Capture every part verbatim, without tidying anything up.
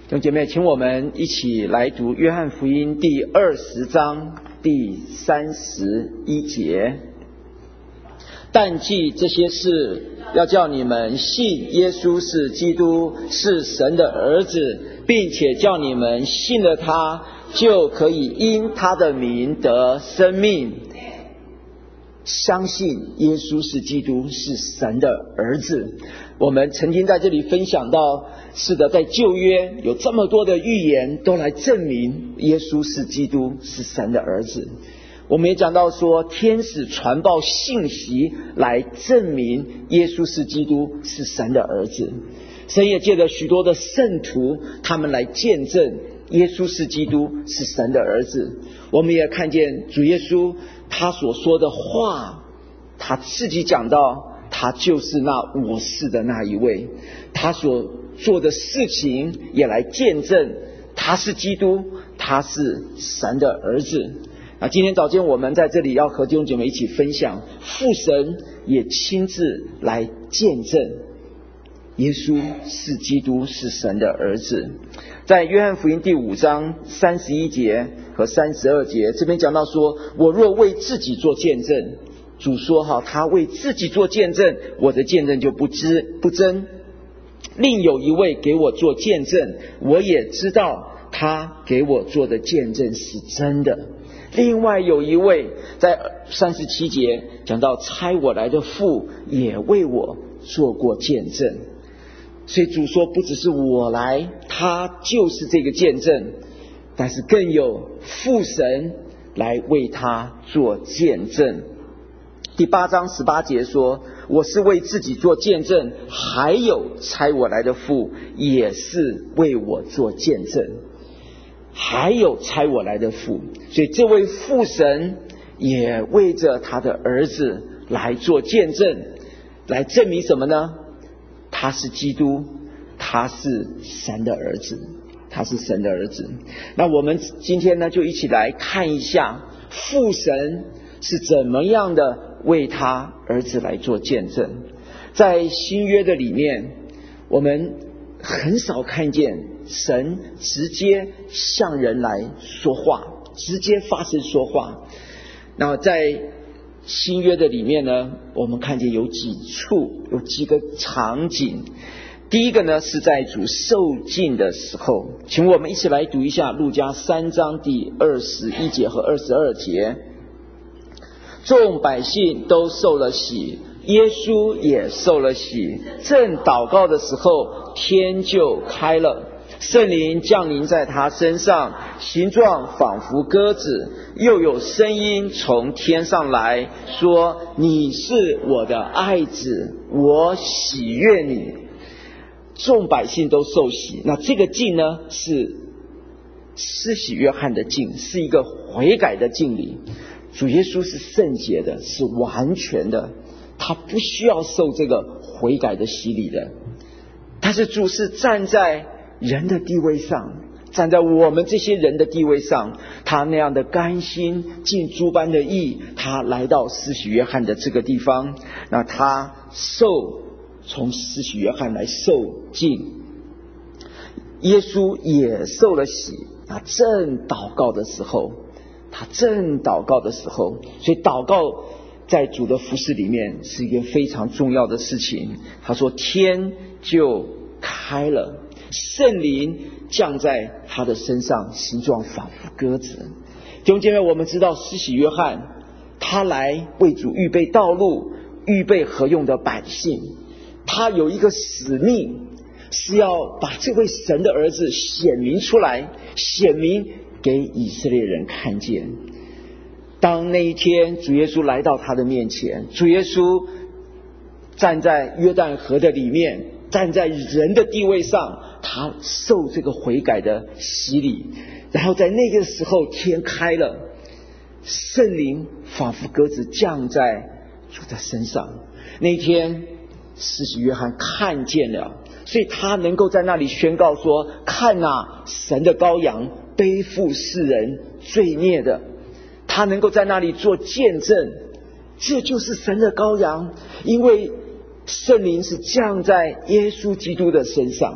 弟兄姐妹，请我们一起来读约翰福音第二十章第三十一节。但记这些事，要叫你们信耶稣是基督，是神的儿子，并且叫你们信了他，就可以因他的名得生命。相信耶稣是基督，是神的儿子。我们曾经在这里分享到，是的，在旧约有这么多的预言都来证明耶稣是基督，是神的儿子。我们也讲到说，天使传报信息来证明耶稣是基督，是神的儿子。神也借着许多的圣徒，他们来见证耶稣是基督，是神的儿子。我们也看见主耶稣他所说的话，他自己讲到他就是那我是的那一位，他所做的事情也来见证他是基督，他是神的儿子。那今天早间我们在这里要和弟兄姐妹一起分享，父神也亲自来见证耶稣是基督，是神的儿子。在约翰福音第五章三十一节和三十二节，这边讲到说，我若为自己做见证，主说哈，他为自己做见证，我的见证就不知不真。另有一位给我做见证，我也知道他给我做的见证是真的。另外有一位，在三十七节讲到，差我来的父也为我做过见证。所以主说，不只是我来，他就是这个见证，但是更有父神来为他做见证。第八章十八节说，我是为自己做见证，还有差我来的父也是为我做见证，还有差我来的父。所以这位父神也为着他的儿子来做见证，来证明什么呢？他是基督，他是神的儿子，他是神的儿子。那我们今天呢，就一起来看一下父神是怎么样的为他儿子来做见证。在新约的里面，我们很少看见神直接向人来说话，直接发声说话。那在新约的里面呢，我们看见有几处，有几个场景。第一个呢，是在主受尽的时候，请我们一起来读一下路加三章第二十一节和二十二节。众百姓都受了洗，耶稣也受了洗。正祷告的时候，天就开了，圣灵降临在他身上，形状仿佛鸽子，又有声音从天上来说，你是我的爱子，我喜悦你。众百姓都受洗，那这个敬呢，是施洗约翰的敬，是一个悔改的敬礼。主耶稣是圣洁的，是完全的，他不需要受这个悔改的洗礼的。但是主是站在人的地位上，站在我们这些人的地位上，他那样的甘心尽诸般的义，他来到施洗约翰的这个地方，那他受从施洗约翰来受敬，耶稣也受了洗。那正祷告的时候，他正祷告的时候，所以祷告在主的服事里面是一件非常重要的事情。他说天就开了，圣灵降在他的身上，形状仿佛鸽子。弟兄姐妹，我们知道施洗约翰他来为主预备道路，预备合用的百姓，他有一个使命，是要把这位神的儿子显明出来，显明给以色列人看见。当那一天主耶稣来到他的面前，主耶稣站在约旦河的里面，站在人的地位上，他受这个悔改的洗礼。然后在那个时候天开了，圣灵仿佛鸽子降在主的身上。那一天施洗约翰看见了，所以他能够在那里宣告说，看哪，神的羔羊，背负世人罪孽的。他能够在那里做见证，这就是神的羔羊，因为圣灵是降在耶稣基督的身上。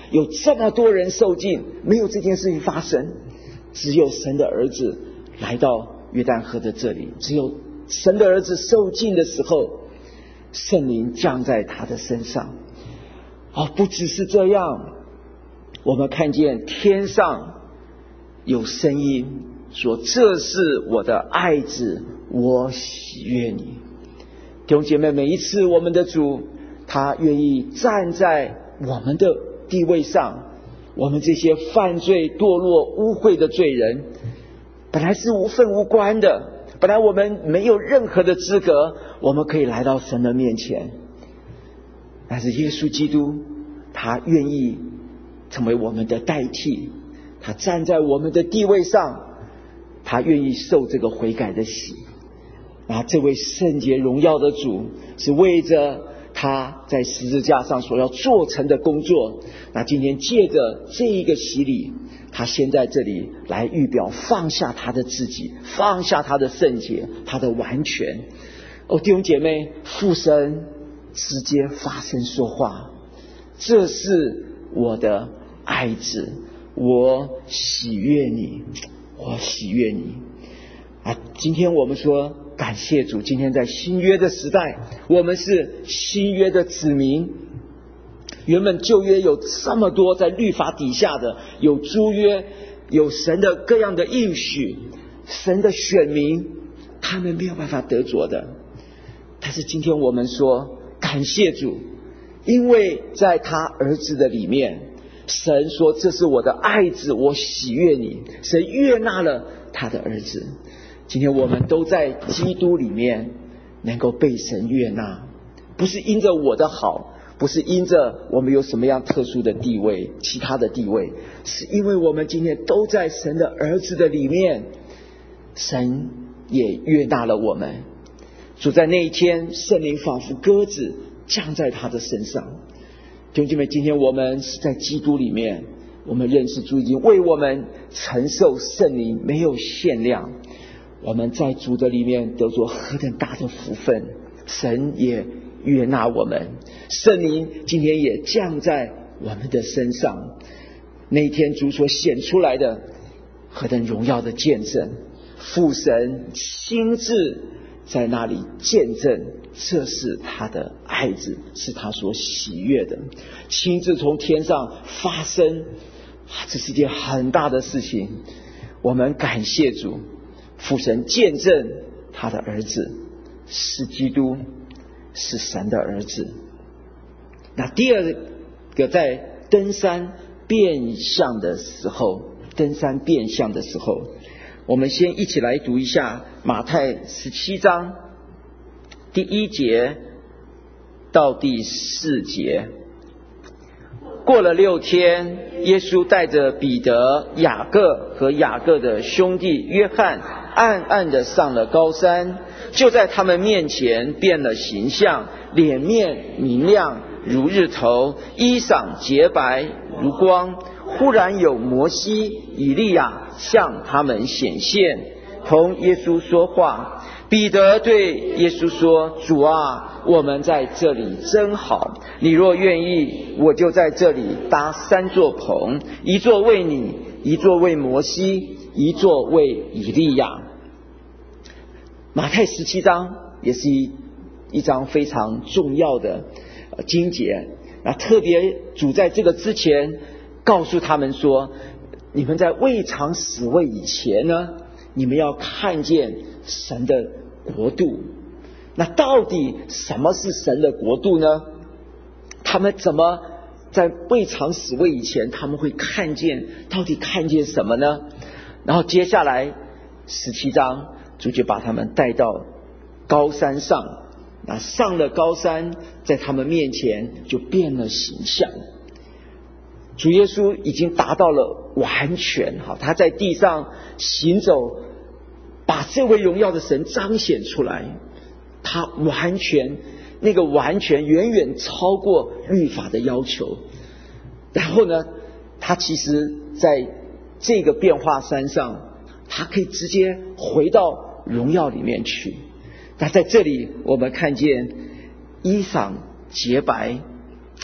有这么多人受尽，没有这件事情发生。只有神的儿子来到约旦河的这里，只有神的儿子受尽的时候，圣灵降在他的身上。哦，不只是这样，我们看见天上有声音说，这是我的爱子，我喜悦你。弟兄姐妹，每一次我们的主他愿意站在我们的地位上，我们这些犯罪堕落污秽的罪人，本来是无份无关的，本来我们没有任何的资格，我们可以来到神的面前，但是耶稣基督他愿意成为我们的代替，他站在我们的地位上，他愿意受这个悔改的洗。那这位圣洁荣耀的主是为着他在十字架上所要做成的工作，那今天借着这一个洗礼，他先在这里来预表放下他的自己，放下他的圣洁，他的完全。哦，弟兄姐妹，父神直接发声说话，这是我的爱子，我喜悦你，我喜悦你啊！今天我们说感谢主，今天在新约的时代，我们是新约的子民。原本旧约有这么多在律法底下的，有诸约，有神的各样的应许，神的选民，他们没有办法得着的。但是今天我们说感谢主，因为在他儿子的里面，神说这是我的爱子，我喜悦你，神悦纳了他的儿子。今天我们都在基督里面能够被神悦纳，不是因着我的好，不是因着我们有什么样特殊的地位，其他的地位，是因为我们今天都在神的儿子的里面，神也悦纳了我们。主在那一天，圣灵仿佛鸽子降在他的身上。弟兄姐妹，今天我们是在基督里面，我们认识主已经为我们承受圣灵，没有限量。我们在主的里面得着何等大的福分，神也悦纳我们，圣灵今天也降在我们的身上。那一天主所显出来的何等荣耀的见证，父神亲自在那里见证，这是他的爱子，是他所喜悦的，亲自从天上发声，这是一件很大的事情。我们感谢主，父神见证他的儿子是基督，是神的儿子。那第二个，在登山变相的时候，登山变相的时候，我们先一起来读一下马太十七章第一节到第四节。过了六天，耶稣带着彼得、雅各和雅各的兄弟约翰，暗暗地上了高山，就在他们面前变了形象，脸面明亮如日头，衣裳洁白如光。忽然有摩西、以利亚向他们显现，同耶稣说话。彼得对耶稣说：主啊，我们在这里真好，你若愿意，我就在这里搭三座棚，一座为你，一座为摩西，一座为以利亚。马太十七章也是一一章非常重要的经节，那特别主在这个之前告诉他们说，你们在未尝死位以前呢，你们要看见神的国度。那到底什么是神的国度呢？他们怎么在未尝死位以前他们会看见，到底看见什么呢？然后接下来十七章主就把他们带到高山上，那上了高山，在他们面前就变了形象。主耶稣已经达到了完全，他在地上行走，把这位荣耀的神彰显出来，他完全，那个完全远远超过律法的要求。然后呢，他其实在这个变化山上，他可以直接回到荣耀里面去。那在这里我们看见衣裳洁白，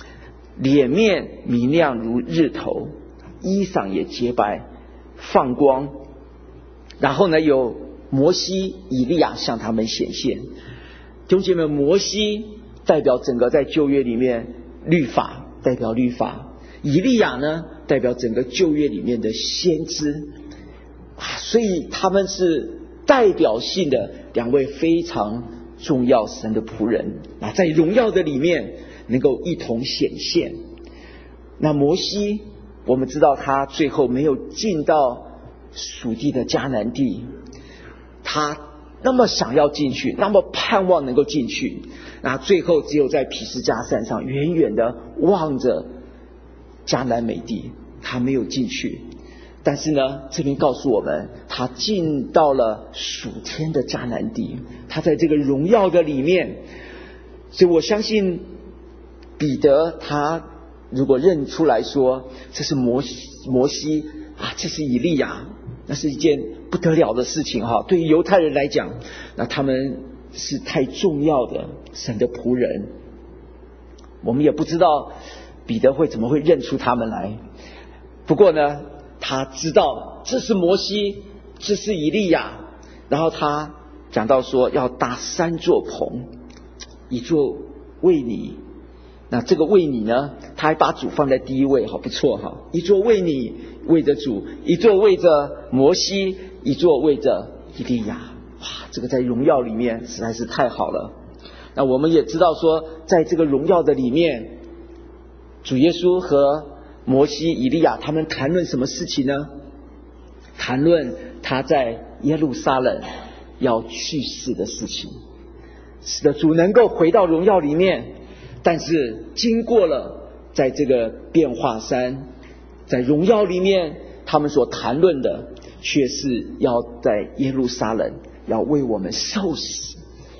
脸面明亮如日头，衣裳也洁白放光。然后呢，有摩西、以利亚向他们显现。弟兄姐妹，摩西代表整个在旧约里面律法，代表律法；以利亚呢，代表整个旧约里面的先知啊，所以他们是代表性的两位非常重要神的仆人啊，在荣耀的里面能够一同显现。那摩西，我们知道他最后没有进到属地的迦南地，他那么想要进去，那么盼望能够进去，那最后只有在毗斯迦山上远远的望着迦南美地，他没有进去。但是呢，这边告诉我们，他进到了属天的迦南地，他在这个荣耀的里面。所以我相信彼得他如果认出来说这是摩西摩西啊，这是以利亚，那是一件不得了的事情哈。对于犹太人来讲，那他们是太重要的神的仆人。我们也不知道彼得会怎么会认出他们来，不过呢，他知道这是摩西，这是以利亚。然后他讲到说要搭三座棚，一座为你，那这个为你呢，他还把主放在第一位，好不错哈。一座为你，为着主；一座为着摩西；一座为着以利亚。哇，这个在荣耀里面实在是太好了。那我们也知道说，在这个荣耀的里面，主耶稣和摩西、以利亚他们谈论什么事情呢？谈论他在耶路撒冷要去世的事情。使得主能够回到荣耀里面，但是经过了在这个变化山，在荣耀里面，他们所谈论的却是要在耶路撒冷要为我们受死。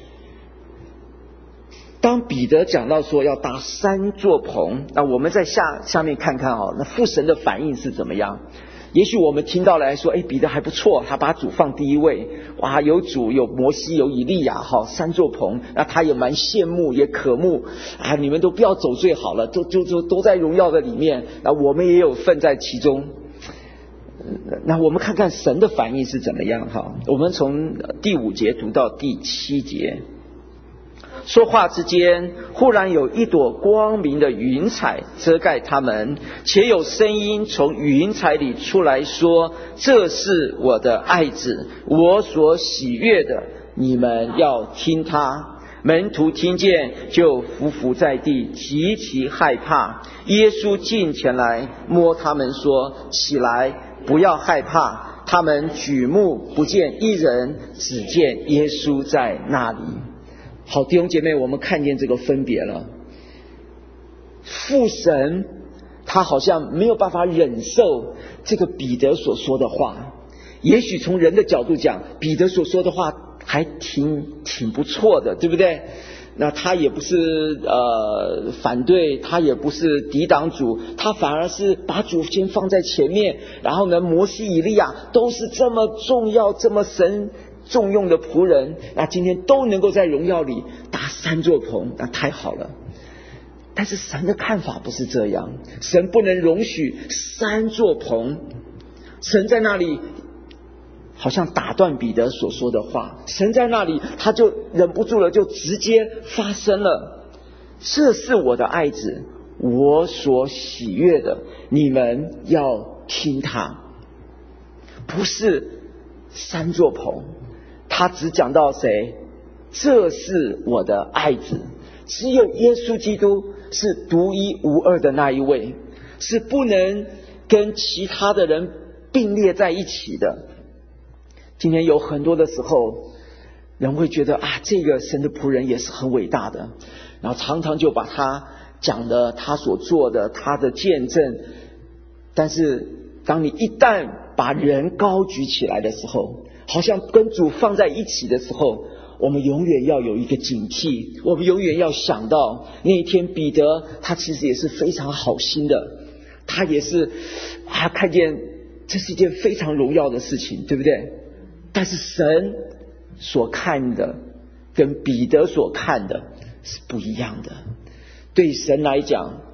当彼得讲到说要搭三座棚，那我们在下下面看看哦，那父神的反应是怎么样？也许我们听到来说，哎，彼得还不错，他把主放第一位，哇，有主，有摩西，有以利亚，哈，三座棚，那他也蛮羡慕，也渴慕啊！你们都不要走最好了，都就就都在荣耀的里面，那我们也有份在其中。那我们看看神的反应是怎么样哈？我们从第五节读到第七节。说话之间，忽然有一朵光明的云彩遮盖他们，且有声音从云彩里出来说：这是我的爱子，我所喜悦的，你们要听他。门徒听见，就伏伏在地，极其害怕。耶稣近前来摸他们说：起来，不要害怕。他们举目不见一人，只见耶稣在那里。好，弟兄姐妹，我们看见这个分别了。父神他好像没有办法忍受这个彼得所说的话。也许从人的角度讲，彼得所说的话还挺挺不错的，对不对？那他也不是呃反对，他也不是抵挡主，他反而是把主先放在前面。然后呢，摩西、以利亚都是这么重要、这么神重用的仆人，那今天都能够在荣耀里搭三座棚，那太好了。但是神的看法不是这样，神不能容许三座棚。神在那里好像打断彼得所说的话，神在那里他就忍不住了，就直接发声了：这是我的爱子，我所喜悦的，你们要听他。不是三座棚，他只讲到谁？这是我的爱子。只有耶稣基督是独一无二的那一位，是不能跟其他的人并列在一起的。今天有很多的时候，人会觉得啊，这个神的仆人也是很伟大的，然后常常就把他讲的他所做的他的见证。但是当你一旦把人高举起来的时候，好像跟主放在一起的时候，我们永远要有一个警惕，我们永远要想到那一天彼得他其实也是非常好心的，他也是啊看见这是一件非常荣耀的事情，对不对？但是神所看的跟彼得所看的是不一样的。对神来讲，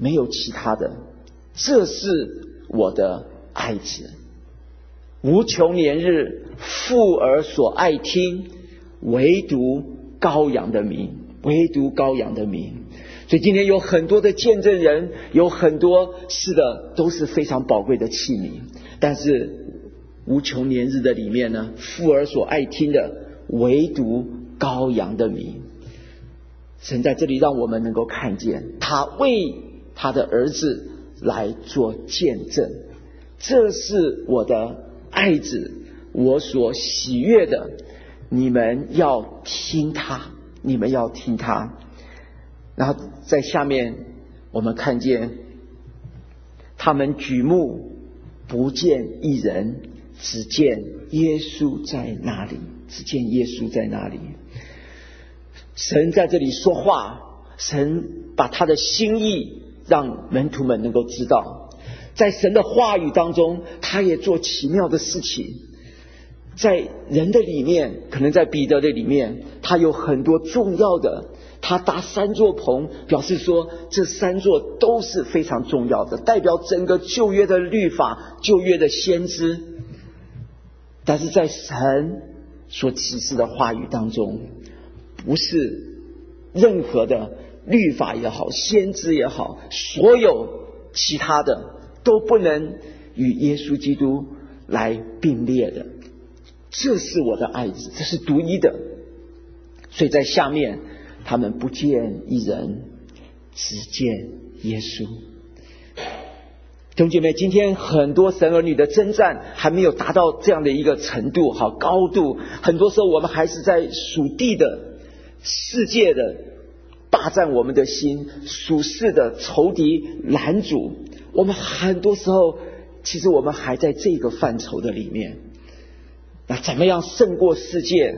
没有其他的，这是我的爱子，无穷年日，父儿所爱听，唯独羔羊的名，唯独羔羊的名。所以今天有很多的见证人，有很多是的，都是非常宝贵的器皿。但是无穷年日的里面呢，父儿所爱听的，唯独羔羊的名。神在这里让我们能够看见，他为他的儿子来做见证，这是我的爱子，我所喜悦的，你们要听他，你们要听他。然后在下面我们看见，他们举目不见一人，只见耶稣在那里，只见耶稣在那里。神在这里说话，神把他的心意让门徒们能够知道，在神的话语当中，他也做奇妙的事情。在人的里面，可能在彼得的里面，他有很多重要的，他搭三座棚，表示说这三座都是非常重要的，代表整个旧约的律法，旧约的先知。但是在神所启示的话语当中，不是任何的律法也好，先知也好，所有其他的都不能与耶稣基督来并列的。这是我的爱子，这是独一的。所以在下面，他们不见一人，只见耶稣。弟兄姐妹，今天很多神儿女的征战还没有达到这样的一个程度，好高度。很多时候我们还是在属地的世界的霸占我们的心，属世的仇敌拦阻我们，很多时候其实我们还在这个范畴的里面。那怎么样胜过世界？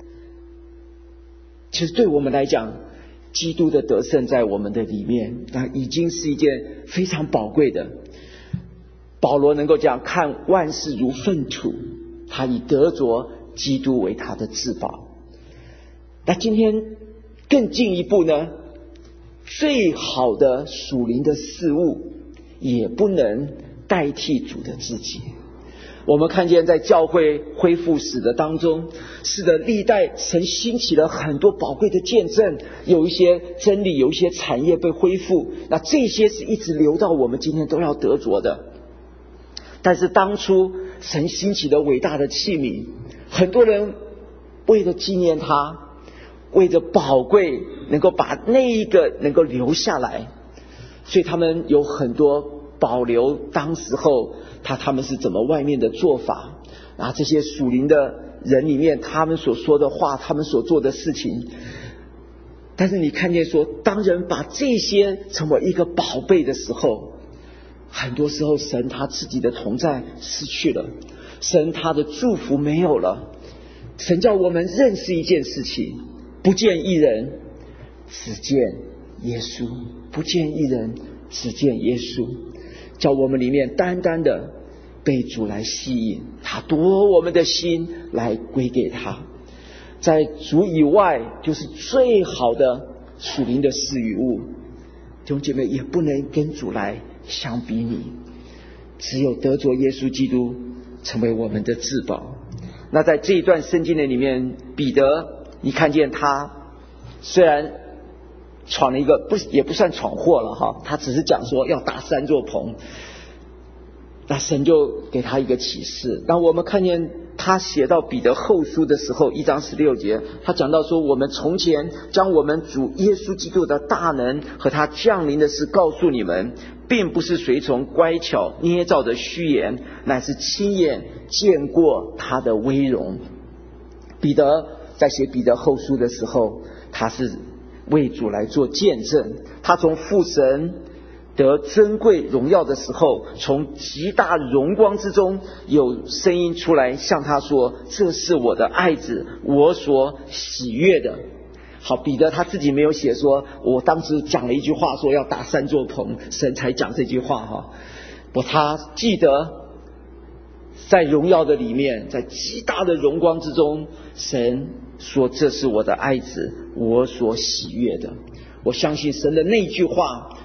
其实对我们来讲，基督的得胜在我们的里面，那已经是一件非常宝贵的。保罗能够讲，看万事如粪土，他以得着基督为他的至宝。那今天更进一步呢，最好的属灵的事物也不能代替主的自己。我们看见在教会恢复史的当中，是的，历代神兴起了很多宝贵的见证，有一些真理，有一些产业被恢复，那这些是一直流到我们今天都要得着的。但是当初神兴起的伟大的器皿，很多人为了纪念他，为了宝贵能够把那一个能够留下来，所以他们有很多保留当时候他他们是怎么外面的做法啊，这些属灵的人里面他们所说的话，他们所做的事情。但是你看见说，当人把这些成为一个宝贝的时候，很多时候神他自己的同在失去了，神他的祝福没有了。神叫我们认识一件事情，不见一人，只见耶稣，不见一人，只见耶稣，叫我们里面单单的被主来吸引，他夺我们的心来归给他。在主以外，就是最好的属灵的事与物，弟兄姐妹也不能跟主来相比拟，只有得着耶稣基督成为我们的至宝。那在这一段圣经的里面，彼得你看见他虽然闯了一个不也不算闯祸了哈，他只是讲说要搭三座棚，那神就给他一个启示。那我们看见他写到彼得后书的时候，一章十六节，他讲到说，我们从前将我们主耶稣基督的大能和他降临的事告诉你们，并不是随从乖巧捏造的虚言，乃是亲眼见过他的威荣。彼得在写彼得后书的时候，他是为主来做见证，他从父神得尊贵荣耀的时候，从极大荣光之中有声音出来向他说，这是我的爱子，我所喜悦的。好，彼得他自己没有写说我当时讲了一句话说要搭三座棚，神才讲这句话哈。不，他记得在荣耀的里面，在极大的荣光之中，神说这是我的爱子，我所喜悦的。我相信神的那句话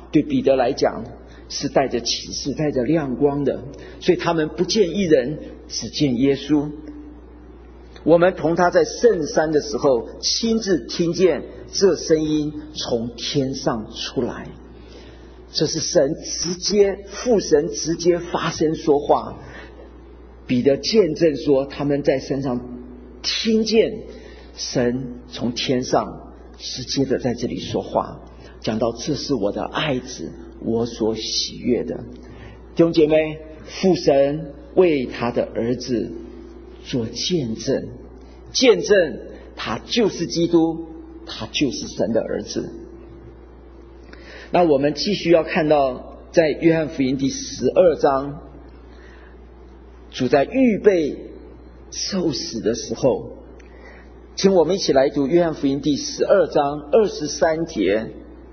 对彼得来讲是带着启示带着亮光的，所以他们不见一人，只见耶稣。我们同他在圣山的时候亲自听见这声音从天上出来，这是神直接父神直接发声说话。彼得见证说他们在山上听见神从天上直接的在这里说话，讲到这是我的爱子，我所喜悦的。弟兄姐妹，父神为他的儿子做见证，见证他就是基督，他就是神的儿子。那我们继续要看到在约翰福音第十二章，主在预备受死的时候，请我们一起来读约翰福音第十二章二十三节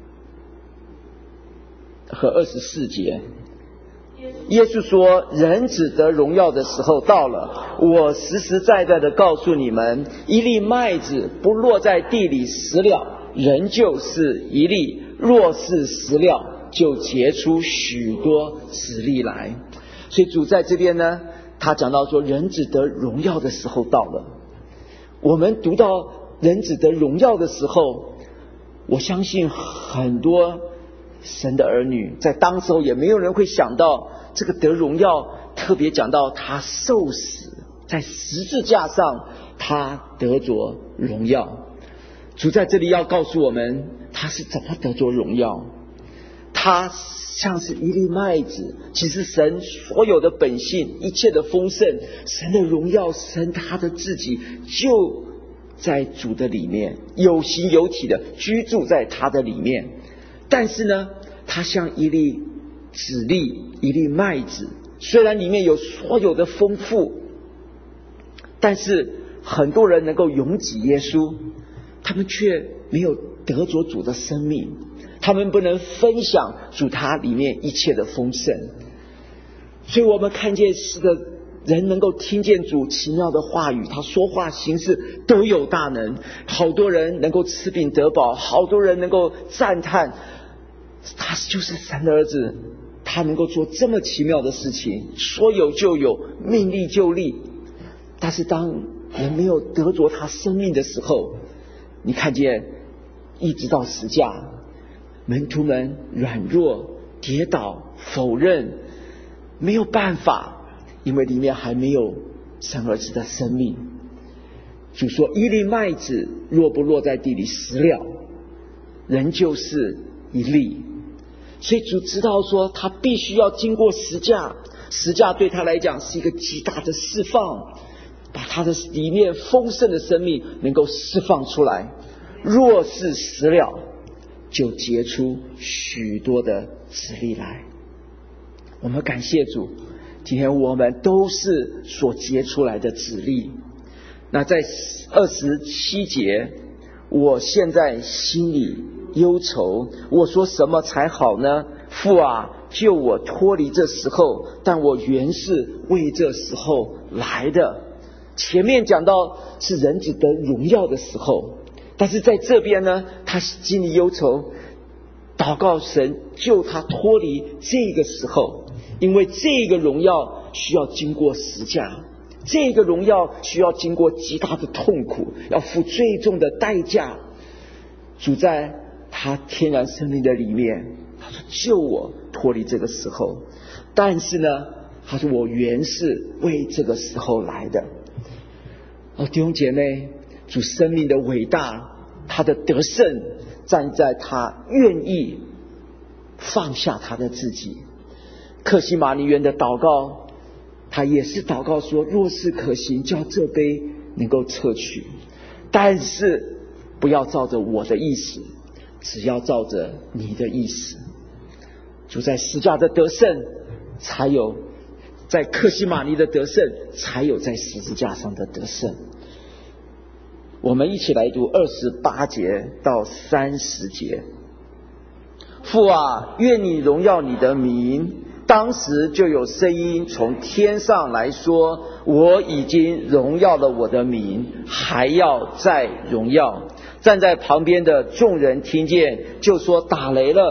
和二十四节。耶稣说，人子得荣耀的时候到了，我实实在在的告诉你们，一粒麦子不落在地里死了，仍旧是一粒，若是死了，就结出许多子粒来。所以主在这边呢，他讲到说人子得荣耀的时候到了。我们读到人子得荣耀的时候，我相信很多神的儿女在当时候也没有人会想到这个得荣耀，特别讲到他受死在十字架上，他得着荣耀。主在这里要告诉我们他是怎么得着荣耀。他像是一粒麦子，其实神所有的本性一切的丰盛，神的荣耀，神他的自己就在主的里面，有形有体的居住在他的里面。但是呢，他像一粒籽粒，一粒麦子，虽然里面有所有的丰富，但是很多人能够拥挤耶稣，他们却没有得着主的生命，他们不能分享主他里面一切的丰盛。所以我们看见是的人能够听见主奇妙的话语，他说话行事都有大能，好多人能够吃饼得饱，好多人能够赞叹他就是神的儿子，他能够做这么奇妙的事情，说有就有，命立就立。但是当人没有得着他生命的时候，你看见一直到十架，门徒们软弱跌倒否认，没有办法，因为里面还没有神儿子的生命。主说，一粒麦子若不落在地里死了，仍旧是一粒。所以主知道说他必须要经过十架，十架对他来讲是一个极大的释放，把他的里面丰盛的生命能够释放出来。若是死了，就结出许多的子粒来。我们感谢主，今天我们都是所结出来的子粒。那在二十七节，我现在心里忧愁，我说什么才好呢？父啊，救我脱离这时候，但我原是为这时候来的。前面讲到是人子得荣耀的时候，但是在这边呢，他心里忧愁，祷告神救他脱离这个时候，因为这个荣耀需要经过十架，这个荣耀需要经过极大的痛苦，要付最重的代价。主在他天然生命的里面，他说救我脱离这个时候，但是呢，他说我原是为这个时候来的。哦，弟兄姐妹，主生命的伟大，他的得胜站在他愿意放下他的自己。客西马尼园的祷告，他也是祷告说，若是可行，叫这杯能够撤去，但是不要照着我的意思，只要照着你的意思。主在十架的得胜，才有在客西马尼的得胜，才有在十字架上的得胜。我们一起来读二十八节到三十节。父啊，愿你荣耀你的名。当时就有声音从天上来说，我已经荣耀了我的名，还要再荣耀。站在旁边的众人听见，就说打雷了。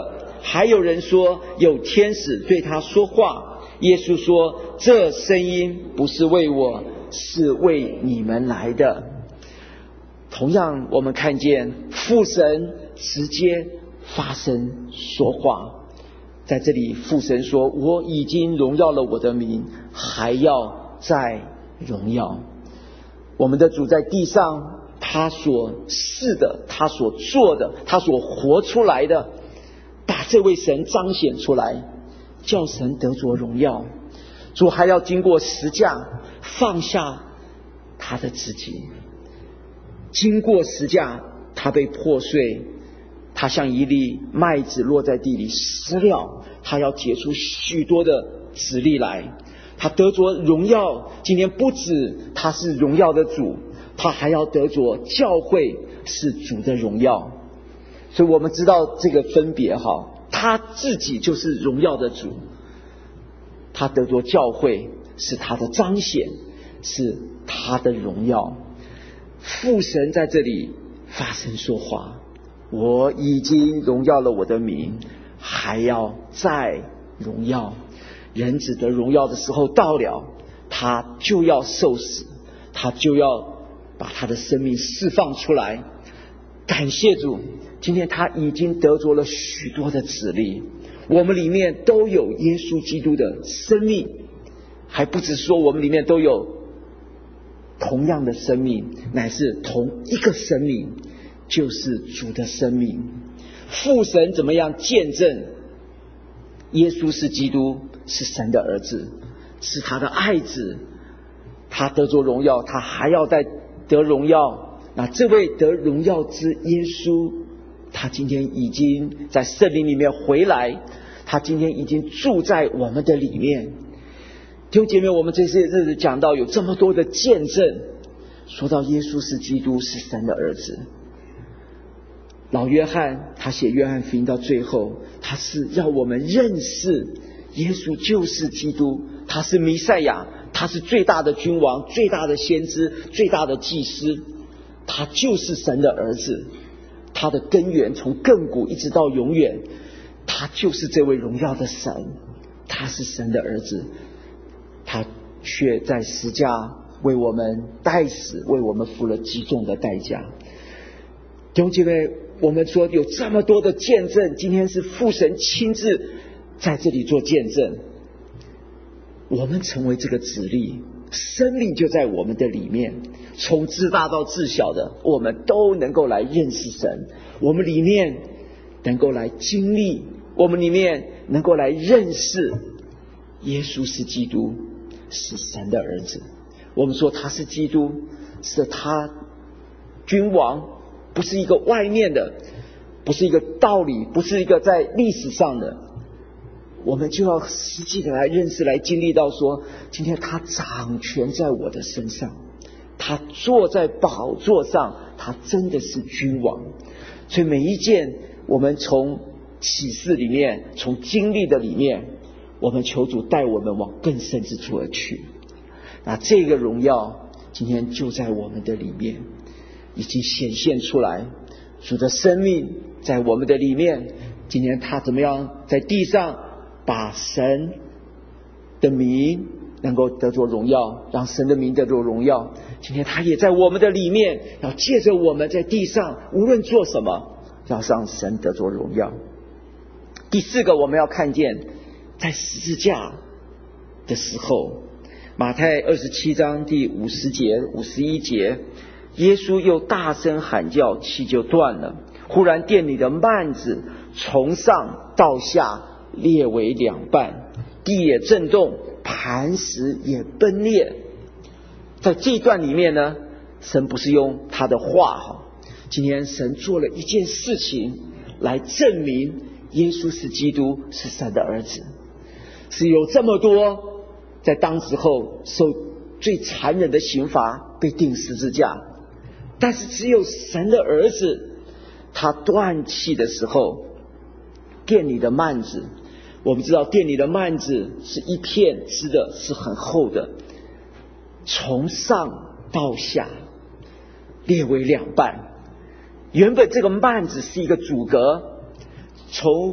还有人说有天使对他说话。耶稣说，这声音不是为我，是为你们来的。同样我们看见父神直接发声说话，在这里父神说，我已经荣耀了我的名，还要再荣耀。我们的主在地上，他所是的，他所做的，他所活出来的，把这位神彰显出来，叫神得着荣耀。主还要经过十架，放下他的自己，经过十架，他被破碎，他像一粒麦子落在地里失了，他要结出许多的子粒来，他得着荣耀。今天不止他是荣耀的主，他还要得着教会是主的荣耀。所以我们知道这个分别哈，他自己就是荣耀的主，他得着教会是他的彰显，是他的荣耀。父神在这里发声说话，我已经荣耀了我的名，还要再荣耀。人子得荣耀的时候到了，他就要受死，他就要把他的生命释放出来。感谢主，今天他已经得着了许多的子粒，我们里面都有耶稣基督的生命，还不只说我们里面都有同样的生命，乃是同一个生命，就是主的生命。父神怎么样见证耶稣是基督，是神的儿子，是他的爱子，他得着荣耀，他还要再得荣耀。那这位得荣耀之耶稣，他今天已经在圣灵里面回来，他今天已经住在我们的里面。弟兄姐妹，我们这些日子讲到有这么多的见证，说到耶稣是基督，是神的儿子。老约翰他写约翰福音到最后，他是要我们认识耶稣就是基督，他是弥赛亚，他是最大的君王，最大的先知，最大的祭司，他就是神的儿子，他的根源从亘古一直到永远，他就是这位荣耀的神，他是神的儿子，他却在十架为我们代死，为我们付了极重的代价。弟兄姐妹，我们说有这么多的见证，今天是父神亲自在这里做见证，我们成为这个子粒，生命就在我们的里面，从至大到至小的，我们都能够来认识神，我们里面能够来经历，我们里面能够来认识耶稣是基督，是神的儿子。我们说他是基督，是他君王，不是一个外面的，不是一个道理，不是一个在历史上的，我们就要实际的来认识，来经历到说，今天他掌权在我的身上，他坐在宝座上，他真的是君王。所以每一件我们从启示里面，从经历的里面，我们求主带我们往更深之处而去。那这个荣耀今天就在我们的里面已经显现出来，主的生命在我们的里面，今天他怎么样在地上把神的名能够得着荣耀，让神的名得着荣耀。今天他也在我们的里面，要借着我们在地上无论做什么，要让神得着荣耀。第四个，我们要看见在十字架的时候，马太二十七章第五十节五十一节，耶稣又大声喊叫，气就断了，忽然殿里的幔子从上到下裂为两半，地也震动，磐石也崩裂。在这一段里面呢，神不是用他的话哈，今天神做了一件事情来证明耶稣是基督，是神的儿子，是有这么多在当时候受最残忍的刑罚被钉十字架，但是只有神的儿子，他断气的时候，殿里的幔子，我们知道殿里的幔子是一片织的，是很厚的，从上到下裂为两半。原本这个幔子是一个阻隔，从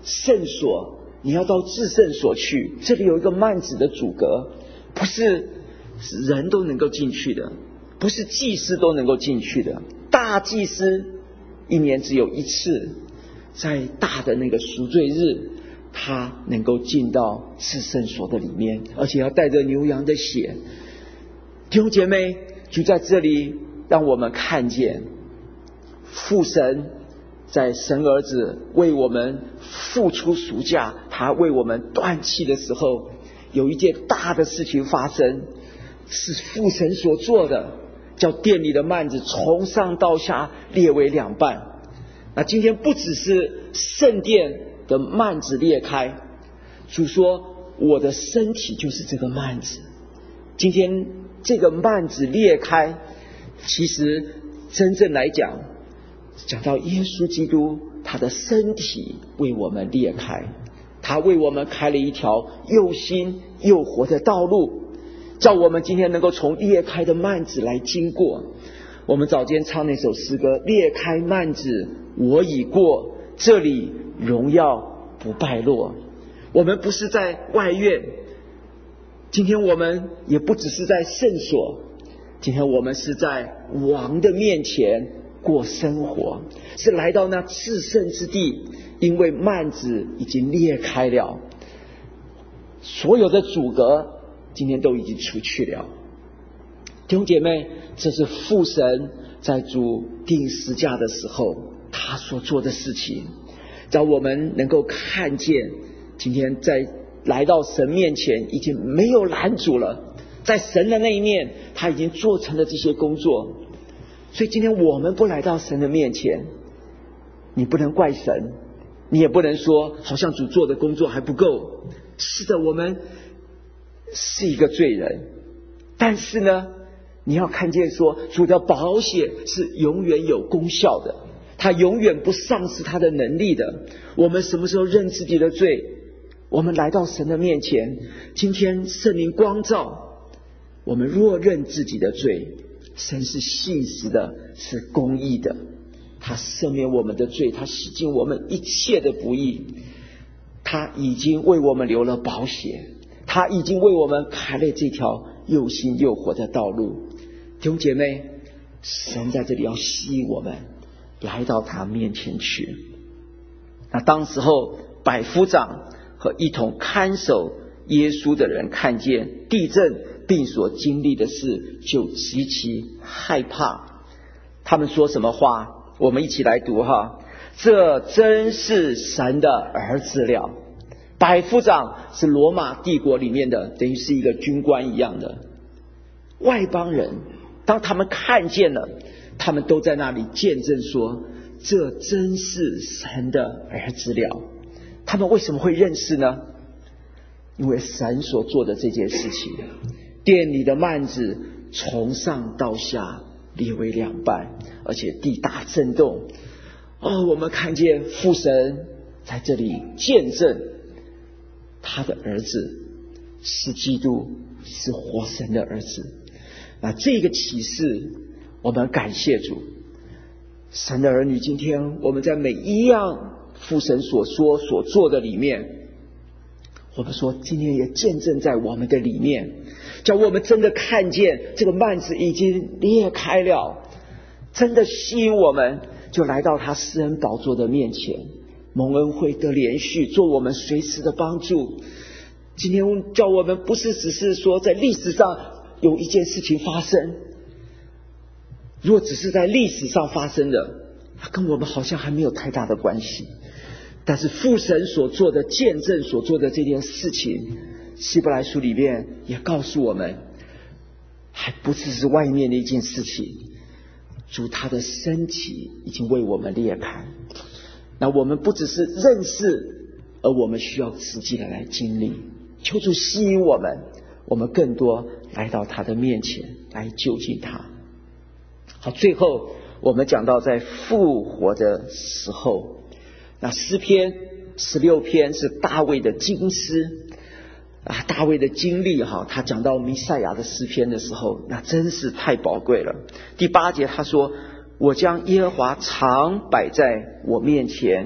圣所，你要到至圣所去，这里有一个幔子的阻隔，不是人都能够进去的，不是祭司都能够进去的。大祭司一年只有一次，在大的那个赎罪日，他能够进到至圣所的里面，而且要带着牛羊的血。弟兄姐妹，就在这里让我们看见父神在神儿子为我们付出赎价，他为我们断气的时候，有一件大的事情发生，是父神所做的，叫殿里的幔子从上到下裂为两半。那今天不只是圣殿的幔子裂开，主说我的身体就是这个幔子。今天这个幔子裂开，其实真正来讲，讲到耶稣基督，他的身体为我们裂开，他为我们开了一条又新又活的道路，叫我们今天能够从裂开的幔子来经过。我们早间唱那首诗歌，裂开幔子我已过，这里荣耀不败落。我们不是在外院，今天我们也不只是在圣所，今天我们是在王的面前过生活，是来到那至圣之地，因为幔子已经裂开了，所有的阻隔今天都已经出去了。弟兄姐妹，这是父神在主钉十架的时候他所做的事情，让我们能够看见今天在来到神面前已经没有拦阻了，在神的那一面他已经做成了这些工作。所以今天我们不来到神的面前，你不能怪神，你也不能说好像主做的工作还不够。是的，我们是一个罪人，但是呢，你要看见说主的宝血是永远有功效的，他永远不丧失他的能力的。我们什么时候认自己的罪，我们来到神的面前，今天圣灵光照我们，若认自己的罪，神是信实的，是公义的，他赦免我们的罪，他洗净我们一切的不义，他已经为我们流了宝血，他已经为我们开了这条又新又活的道路。弟兄姐妹，神在这里要吸引我们来到他面前去。那当时候百夫长和一同看守耶稣的人看见地震并所经历的事，就极其害怕。他们说什么话？我们一起来读哈。这真是神的儿子了。百夫长是罗马帝国里面的，等于是一个军官一样的外邦人，当他们看见了，他们都在那里见证说，这真是神的儿子了。他们为什么会认识呢？因为神所做的这件事情，殿里的幔子从上到下裂为两半，而且地大震动。哦，我们看见父神在这里见证他的儿子是基督，是活神的儿子。那这个启示我们感谢主。神的儿女，今天我们在每一样父神所说所做的里面，我们说今天也见证在我们的里面，叫我们真的看见这个幔子已经裂开了，真的吸引我们就来到他施恩宝座的面前，蒙恩惠得连续做我们随时的帮助。今天叫我们不是只是说在历史上有一件事情发生，如果只是在历史上发生的，它跟我们好像还没有太大的关系。但是父神所做的见证所做的这件事情，希伯来书里面也告诉我们，还不只是外面的一件事情，主他的身体已经为我们裂开。那我们不只是认识，而我们需要实际的来经历。求主吸引我们，我们更多来到他的面前来就近他。好，最后我们讲到在复活的时候，那诗篇十六篇是大卫的经诗啊，大卫的经历哈，他讲到弥赛亚的诗篇的时候，那真是太宝贵了。第八节他说，我将耶和华常摆在我面前，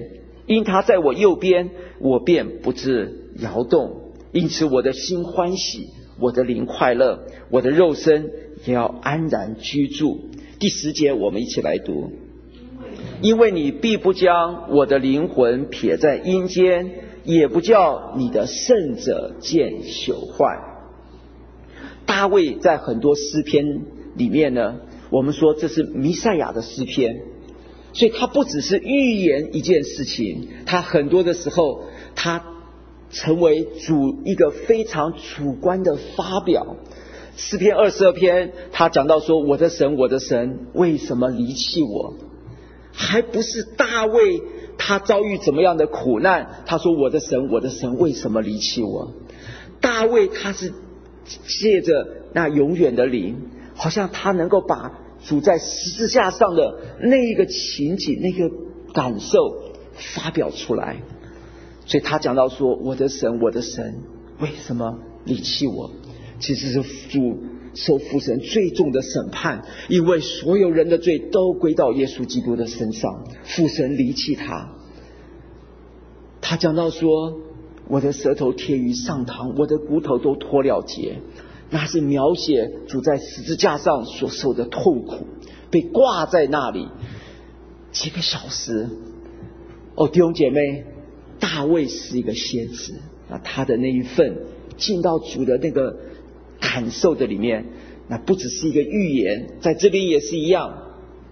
因他在我右边，我便不致摇动。因此我的心欢喜，我的灵快乐，我的肉身也要安然居住。第十节我们一起来读。因为你必不将我的灵魂撇在阴间，也不叫你的圣者见朽坏。大卫在很多诗篇里面呢，我们说这是弥赛亚的诗篇，所以他不只是预言一件事情，他很多的时候他成为主一个非常主观的发表。诗篇二十二篇他讲到说，我的神我的神为什么离弃我，还不是大卫他遭遇怎么样的苦难，他说我的神我的神为什么离弃我。大卫他是借着那永远的灵，好像他能够把主在十字架上的那一个情景那个感受发表出来。所以他讲到说，我的神我的神为什么离弃我，其实是主受父神最重的审判，因为所有人的罪都归到耶稣基督的身上，父神离弃他。他讲到说，我的舌头贴于上膛，我的骨头都脱了节，那是描写主在十字架上所受的痛苦，被挂在那里几个小时。哦，弟兄姐妹，大卫是一个先知，那他的那一份进到主的那个感受的里面，那不只是一个预言，在这边也是一样。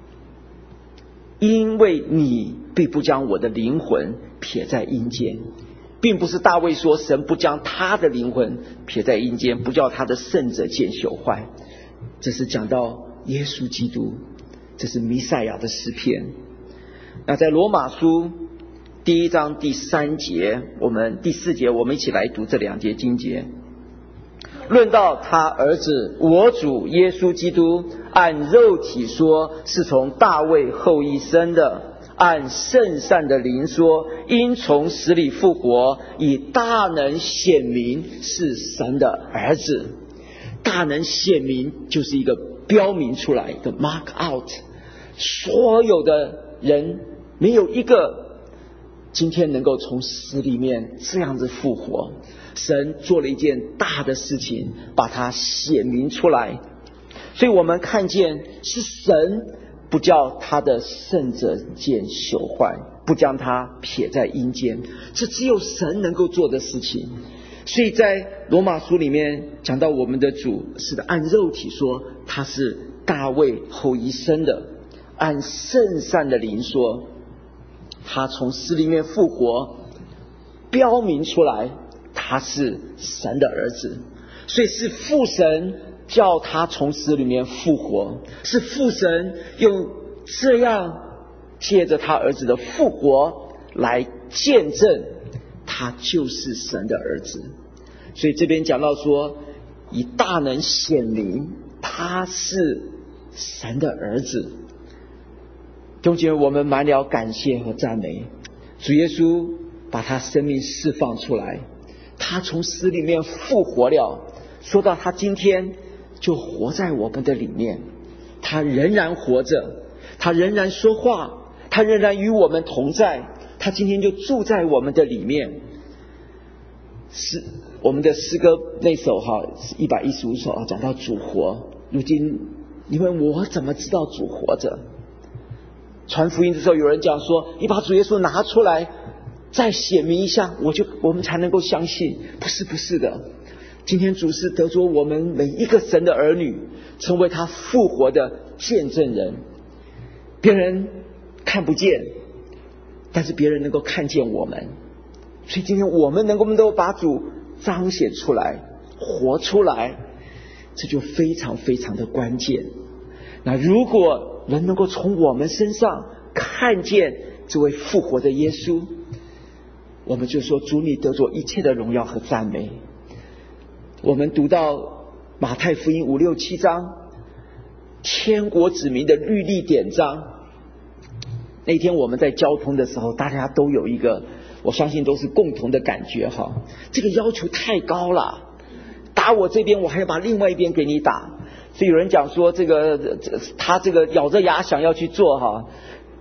因为你必不将我的灵魂撇在阴间，并不是大卫说神不将他的灵魂撇在阴间，不叫他的圣者见朽坏，这是讲到耶稣基督，这是弥赛亚的诗篇。那在罗马书第一章第三节，我们第四节我们一起来读这两节经节。论到他儿子我主耶稣基督，按肉体说是从大卫后裔生的，按圣善的灵说因从死里复活，以大能显明是神的儿子。大能显明就是一个标明出来，一个 mark out， 所有的人没有一个今天能够从死里面这样子复活，神做了一件大的事情，把它显明出来。所以我们看见是神不叫他的圣者见朽坏，不将他撇在阴间，这只有神能够做的事情。所以在罗马书里面讲到我们的主是的，按肉体说他是大卫后裔生的，按圣善的灵说他从死里面复活，标明出来他是神的儿子。所以是父神叫他从死里面复活，是父神用这样借着他儿子的复活来见证他就是神的儿子。所以这边讲到说，以大能显明他是神的儿子。弟兄姐妹，我们满了感谢和赞美，主耶稣把他生命释放出来，他从死里面复活了，说到他今天就活在我们的里面，他仍然活着，他仍然说话，他仍然与我们同在，他今天就住在我们的里面。是我们的诗歌那首哈一百一十五首啊，讲到主活。如今你问我怎么知道主活着？传福音的时候有人讲说，你把主耶稣拿出来再显明一下，我就我们才能够相信。不是不是的，今天主是得着我们每一个神的儿女，成为他复活的见证人。别人看不见，但是别人能够看见我们。所以今天我们能够能够把主彰显出来，活出来，这就非常非常的关键。那如果人能够从我们身上看见这位复活的耶稣，我们就说主你得着一切的荣耀和赞美。我们读到马太福音五六七章，天国子民的律例典章，那天我们在交通的时候，大家都有一个，我相信都是共同的感觉哈，这个要求太高了，打我这边我还要把另外一边给你打。所以有人讲说这个他这个咬着牙想要去做哈，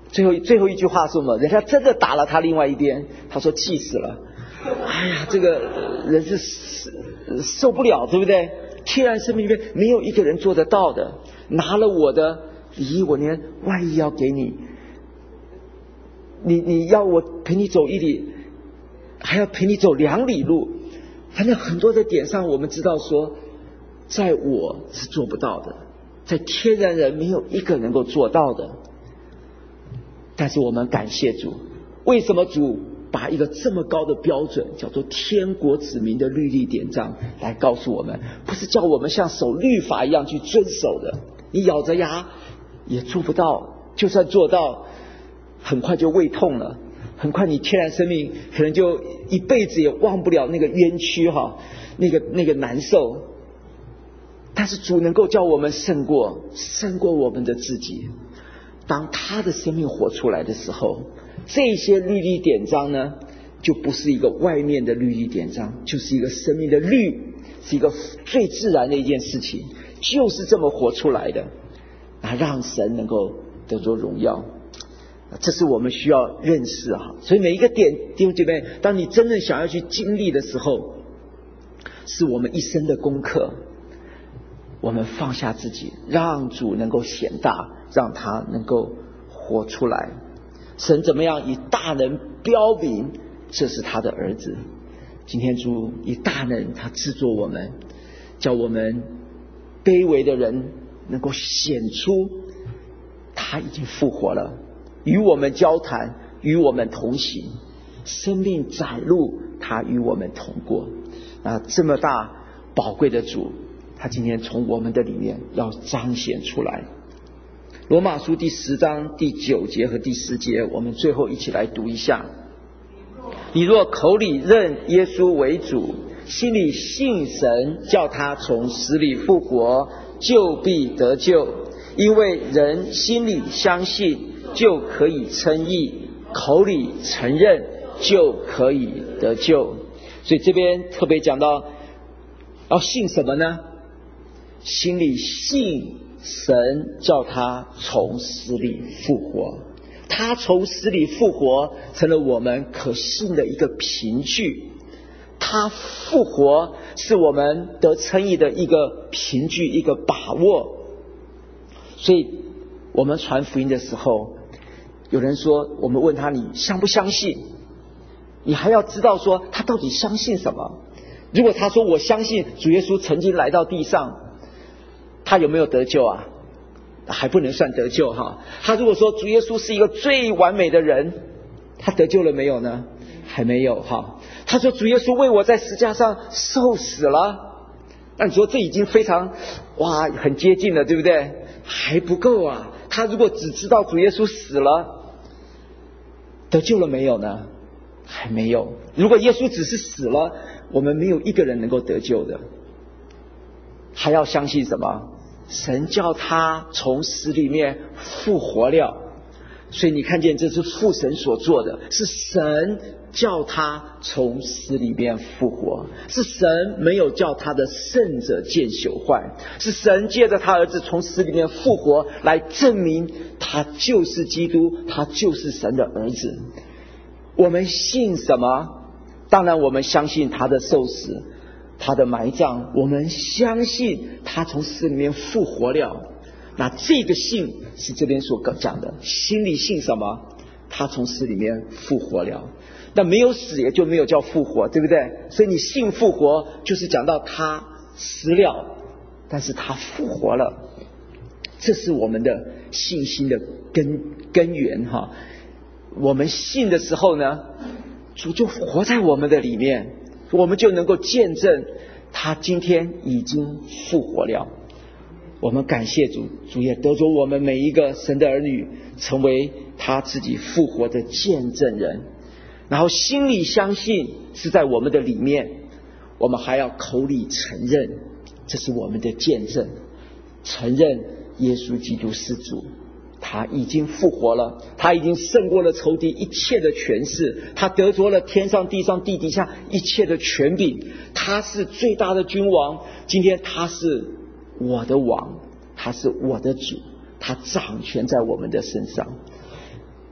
最后最后一句话是什么？人家真的打了他另外一边，他说气死了。哎呀，这个人是受不了，对不对？天然生命里面没有一个人做得到的，拿了我的礼，我连外衣要给你，你你要我陪你走一里，还要陪你走两里路。反正很多的点上，我们知道说，在我是做不到的，在天然人没有一个能够做到的。但是我们感谢主，为什么主把一个这么高的标准叫做天国子民的律例典章来告诉我们？不是叫我们像守律法一样去遵守的，你咬着牙也做不到，就算做到很快就胃痛了，很快你天然生命可能就一辈子也忘不了那个冤屈哈，那个那个难受。但是主能够叫我们胜过胜过我们的自己。当他的生命活出来的时候，这些律例典章呢，就不是一个外面的律例典章，就是一个生命的律，是一个最自然的一件事情，就是这么活出来的，啊，让神能够得着荣耀。这是我们需要认识哈。所以每一个点，弟兄姐妹，当你真正想要去经历的时候，是我们一生的功课。我们放下自己，让主能够显大，让他能够活出来。神怎么样以大能标明这是他的儿子？今天主以大能他制作我们，叫我们卑微的人能够显出他已经复活了，与我们交谈，与我们同行，生命窄路他与我们同过。啊，这么大宝贵的主，他今天从我们的里面要彰显出来。罗马书第十章第九节和第十节，我们最后一起来读一下。你若口里认耶稣为主，心里信神叫他从死里复活，就必得救。因为人心里相信就可以称义，口里承认就可以得救。所以这边特别讲到要信什么呢？心里信神叫他从死里复活，他从死里复活成了我们可信的一个凭据，他复活是我们得称义的一个凭据，一个把握。所以我们传福音的时候，有人说，我们问他你相不相信，你还要知道说他到底相信什么。如果他说我相信主耶稣曾经来到地上，他有没有得救啊？还不能算得救哈。他如果说主耶稣是一个最完美的人，他得救了没有呢？还没有哈。他说主耶稣为我在十字架上受死了，那你说这已经非常哇很接近了，对不对？还不够啊。他如果只知道主耶稣死了，得救了没有呢？还没有。如果耶稣只是死了，我们没有一个人能够得救的。还要相信什么？神叫他从死里面复活了。所以你看见这是父神所做的，是神叫他从死里面复活，是神没有叫他的圣者见朽坏，是神借着他儿子从死里面复活来证明他就是基督，他就是神的儿子。我们信什么？当然我们相信他的受死，他的埋葬，我们相信他从死里面复活了。那这个信是这边所讲的，心里信什么？他从死里面复活了。那没有死也就没有叫复活，对不对？所以你信复活就是讲到他死了，但是他复活了，这是我们的信心的根根源哈。我们信的时候呢，主就活在我们的里面，我们就能够见证他今天已经复活了。我们感谢主，主也得着我们每一个神的儿女成为他自己复活的见证人。然后心里相信是在我们的里面，我们还要口里承认，这是我们的见证，承认耶稣基督是主，他已经复活了，他已经胜过了仇敌一切的权势，他得着了天上地上地底下一切的权柄，他是最大的君王。今天他是我的王，他是我的主，他掌权在我们的身上。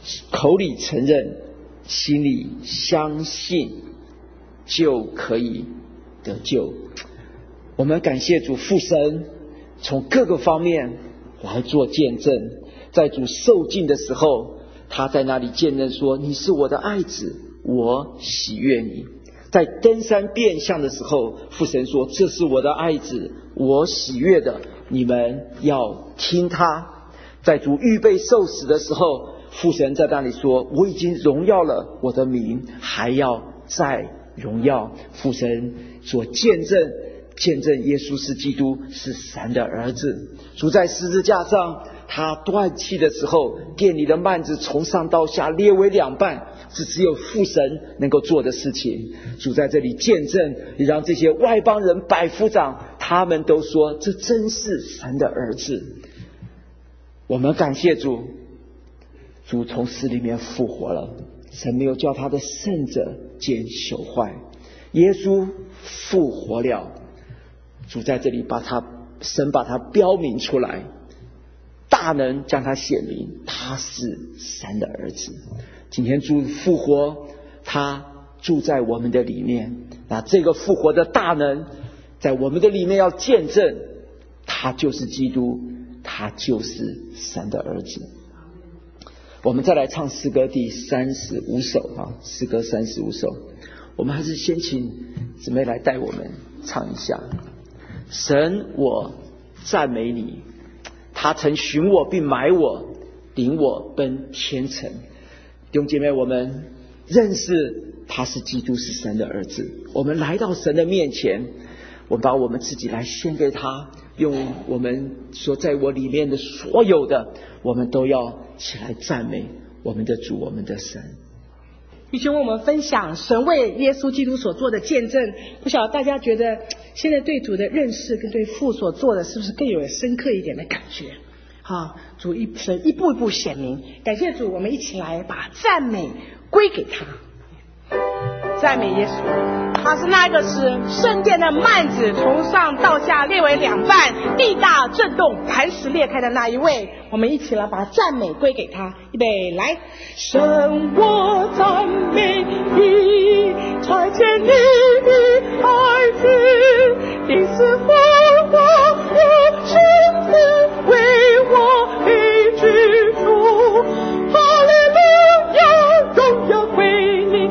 口里承认，心里相信，就可以得救。我们感谢主父神从各个方面来做见证，在主受尽的时候，他在那里见证说，你是我的爱子，我喜悦你。在登山变相的时候，父神说，这是我的爱子，我喜悦的，你们要听他。在主预备受死的时候，父神在那里说，我已经荣耀了我的名，还要再荣耀。父神所见证见证耶稣是基督，是神的儿子。主在十字架上他断气的时候，殿里的幔子从上到下裂为两半，是只有父神能够做的事情。主在这里见证，也让这些外邦人百夫长他们都说，这真是神的儿子。我们感谢主，主从死里面复活了，神没有叫他的圣者见朽坏，耶稣复活了。主在这里把他神把他标明出来，大能将他显明，他是神的儿子。今天主复活，他住在我们的里面，那这个复活的大能在我们的里面要见证，他就是基督，他就是神的儿子。我们再来唱诗歌第三十五首啊，诗歌三十五首。我们还是先请姊妹来带我们唱一下。神，我赞美你，他曾寻我并买我，领我奔天城。弟兄姐妹，我们认识他是基督，是神的儿子。我们来到神的面前，我们把我们自己来献给他，用我们所在我里面的所有的，我们都要起来赞美我们的主，我们的神。 弟兄，我们分享神为耶稣基督所做的见证，不晓得大家觉得现在对主的认识跟对父所做的是不是更有深刻一点的感觉？好，主一神一步一步显明。感谢主，我们一起来把赞美归给他。赞美耶稣，他是那个使圣殿的幔子从上到下裂为两半，地大震动，磐石裂开的那一位。我们一起来把赞美归给他。预备，来！神，我赞美你，差遣你的爱子，因死复活，我生死为我被居住。哈利路亚，荣耀归你。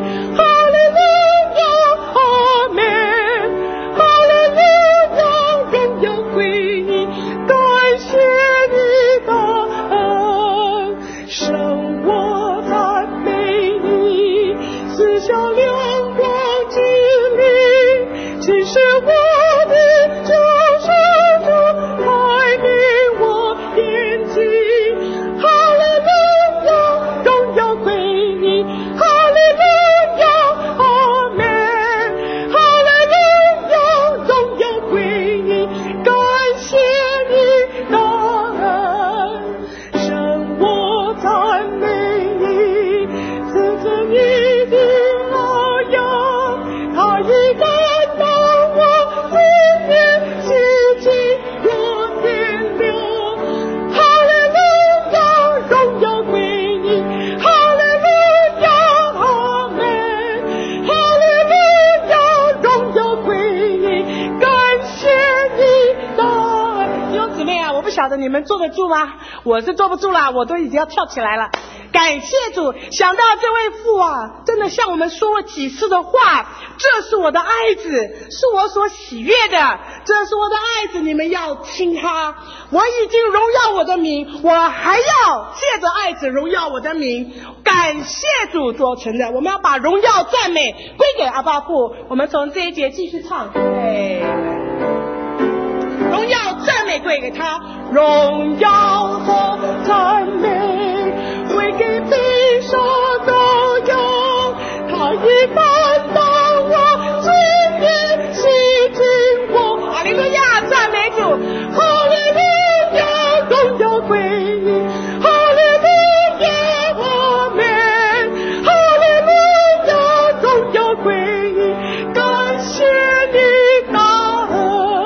你们坐得住吗？我是坐不住了，我都已经要跳起来了。感谢主，想到这位父啊，真的向我们说了几次的话，这是我的爱子，是我所喜悦的，这是我的爱子，你们要听他。我已经荣耀我的名，我还要借着爱子荣耀我的名。感谢主做成的，我们要把荣耀赞美归给阿爸父。我们从这一节继续唱，对，荣耀赞美归给他，荣耀和赞美归给悲伤羔羊，他已担当我罪孽，洗净我。哈利路亚，赞美主，哈利路亚，荣耀归你，哈利路亚，阿们，哈利路亚，荣耀归你，感谢你大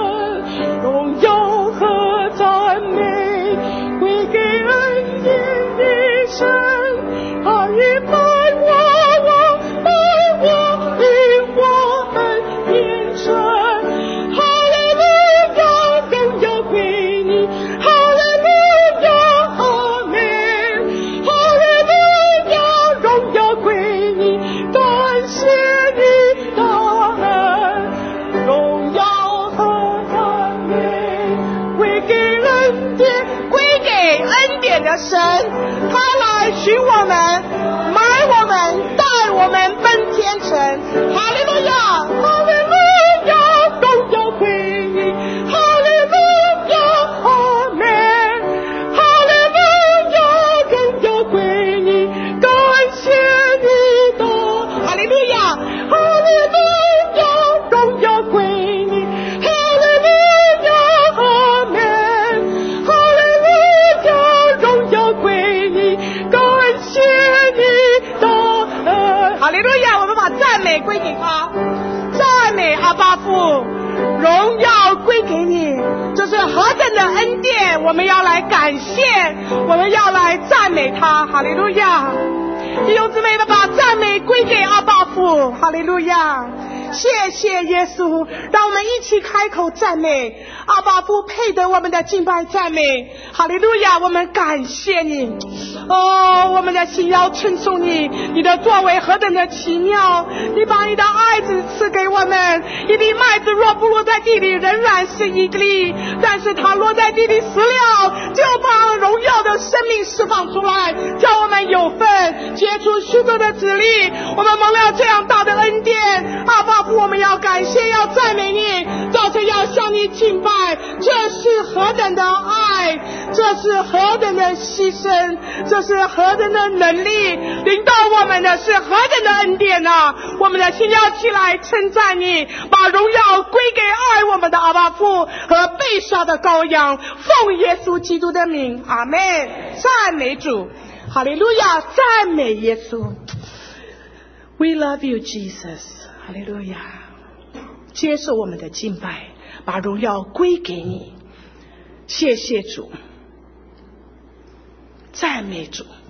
恩，荣耀和赞美归给恩典的神，他来寻我们，买我们，带我们奔天城。哈利路亚，哈利路亚，荣耀归你，哈利路亚，阿门。哈利路亚，荣耀归你，感谢你的哈利路亚，哈利路亚，荣耀归你，哈利路亚，阿门。哈利路亚，荣耀归你，感谢你的恩。哈利路亚，我们把赞美归给他，赞美阿爸父，荣耀归给你，这是何等的恩典，我们要来感谢，我们要来赞美他。哈利路亚，弟兄姊妹们，把赞美归给阿爸父。哈利路亚，谢谢耶稣，让我们一起开口赞美阿爸父，配得我们的敬拜赞美。哈利路亚，我们感谢你，哦，我们的心要称颂你，你的作为何等的奇妙，你把你的爱子赐给我们。一粒麦子若不落在地里，仍然是一粒，但是它落在地里死了，就把荣耀的生命释放出来，叫我们有份结出许多的子粒。我们蒙了这样大的恩典，阿爸父，我们要感谢，要赞美你，早晨要向你敬拜。这是何等的爱，这是何等的牺牲，这是何等的能力，领导我们的是何等的恩典啊！我们的心要起来称赞你，把荣耀归给爱我们的阿爸父和被杀的羔羊，奉耶稣基督的名，阿们。赞美主，哈利路亚，赞美耶稣。We love you, Jesus。哈利路亚，接受我们的敬拜，把荣耀归给你。谢谢主，赞美主。